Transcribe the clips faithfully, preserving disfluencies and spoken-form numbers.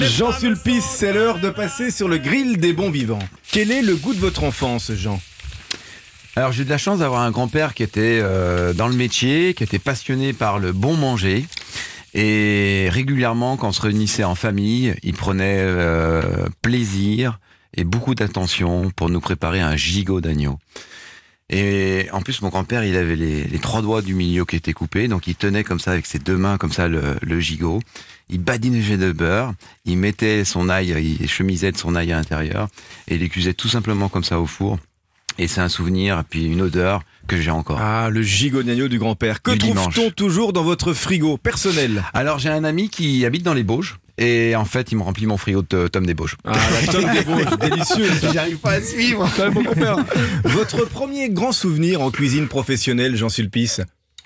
Jean Sulpice, c'est l'heure de passer sur le grill des bons vivants. Quel est le goût de votre enfance, Jean ? Alors j'ai eu de la chance d'avoir un grand-père qui était euh, dans le métier, qui était passionné par le bon manger. Et régulièrement, quand on se réunissait en famille, il prenait euh, plaisir et beaucoup d'attention pour nous préparer un gigot d'agneau. Et en plus, mon grand-père, il avait les, les trois doigts du milieu qui étaient coupés, donc il tenait comme ça avec ses deux mains, comme ça, le, le gigot. Il badinait de beurre, il mettait son ail, il chemisait de son ail à l'intérieur, et il les cuisait tout simplement comme ça au four. Et c'est un souvenir, puis une odeur que j'ai encore. Ah, le gigot d'agneau du grand-père. Que Du trouve-t-on dimanche. toujours dans votre frigo personnel ? Alors j'ai un ami qui habite dans les Bauges, et en fait, il me remplit mon frigo de tomes des Bauges. Ah, la tome des Bauges, délicieux. J'arrive pas à suivre. Quand même, mon compère. Votre premier grand souvenir en cuisine professionnelle, Jean Sulpice ?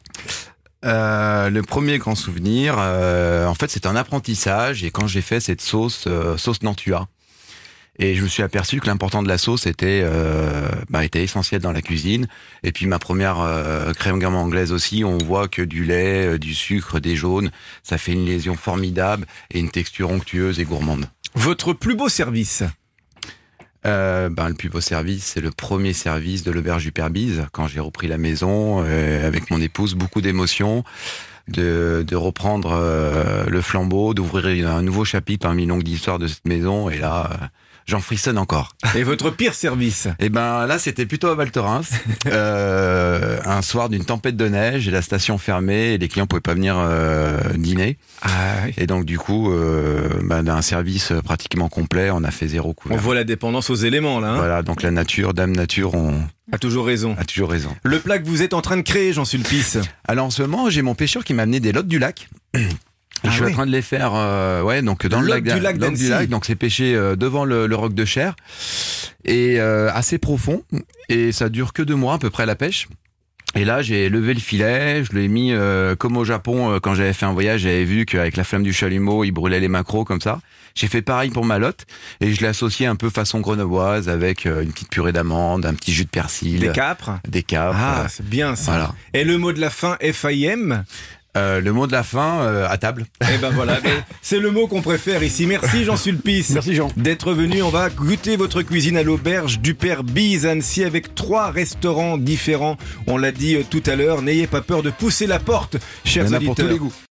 Euh, le premier grand souvenir, euh, en fait, c'est un apprentissage. Et quand j'ai fait cette sauce, euh, sauce Nantua, et je me suis aperçu que l'important de la sauce était, euh, bah, était essentiel dans la cuisine. Et puis ma première euh, crème gamme anglaise aussi, on voit que du lait, euh, du sucre, des jaunes, ça fait une liaison formidable et une texture onctueuse et gourmande. Votre plus beau service ? Euh, ben, le plus beau service, c'est le premier service de l'auberge du Père Bise, quand j'ai repris la maison euh, avec mon épouse, beaucoup d'émotions, de, de reprendre euh, le flambeau, d'ouvrir un nouveau chapitre parmi une longue histoire de cette maison, et là, euh, j'en frissonne encore. Et votre pire service ? Et ben là, c'était plutôt à Val Thorens, euh, un soir d'une tempête de neige, et la station fermée, et les clients pouvaient pas venir euh, dîner. Ah, oui. Et donc du coup, euh, ben, d'un service pratiquement complet, on a fait zéro On couvert. voit la dépendance aux éléments, là. Hein ? Voilà, donc la nature, Dame Nature, on A toujours raison. a toujours raison. Le plat que vous êtes en train de créer, Jean Sulpice ? Alors en ce moment, j'ai mon pêcheur qui m'a amené des lottes du lac. Et Ah je suis oui. en train de les faire, euh, ouais, donc dans le Lottes lac, du d'A- lac lottes d'Annecy. du lac, donc c'est pêché euh, devant le, le roc de Cher et euh, assez profond, et ça dure que deux mois à peu près la pêche. Et là, j'ai levé le filet, je l'ai mis euh, comme au Japon euh, quand j'avais fait un voyage, j'avais vu qu'avec la flamme du chalumeau, il brûlait les maquereaux comme ça. J'ai fait pareil pour ma lotte et je l'ai associé un peu façon grenobloise avec euh, une petite purée d'amandes, un petit jus de persil, Des capres ? des capres. Ah, euh, c'est bien ça. voilà. Et le mot de la fin, F I M ? Euh, le mot de la fin, euh, à table. Eh ben voilà, mais c'est le mot qu'on préfère ici. Merci Jean Sulpice. Merci, Jean. D'être venu. On va goûter votre cuisine à l'auberge du Père Bise à Annecy avec trois restaurants différents. On l'a dit euh, tout à l'heure, n'ayez pas peur de pousser la porte, chers Il y en a pour auditeurs. tous les goûts.